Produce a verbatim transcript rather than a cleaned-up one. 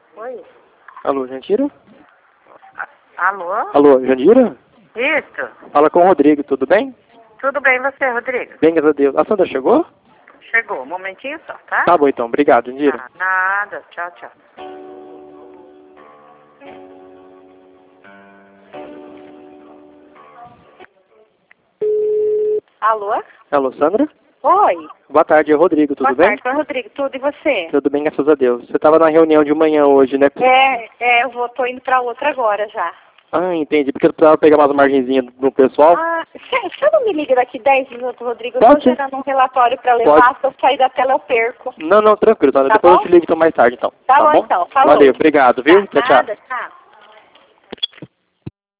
Oi. Alô, Jandira? Alô? Alô, Jandira? Isso. Fala com o Rodrigo, tudo bem? Tudo bem, você, Rodrigo? Bem, graças a Deus. A Sandra chegou? Chegou. Um momentinho só, tá? Tá bom então, obrigado, Jandira. Ah, nada. Tchau, tchau. Alô? Alô, Sandra? Oi. Boa tarde, é o Rodrigo, tudo Boa bem? tarde, Rodrigo. Tudo e você? Tudo bem, graças a Deus. Você estava na reunião de manhã hoje, né? É, é, eu vou, tô indo pra outra agora já. Ah, entendi. Porque eu precisava pegar umas margenzinhas do pessoal. Ah, você você não me liga daqui dez minutos, Rodrigo? Eu Pode tô ser. gerando um relatório pra levar, se eu sair da tela eu perco. Não, não, tranquilo, Sandra. Tá Depois bom? eu te ligo então mais tarde, então. Tá bom, então. Falou. Valeu, obrigado, viu? Tá, Tchau, tchau. nada, tchau.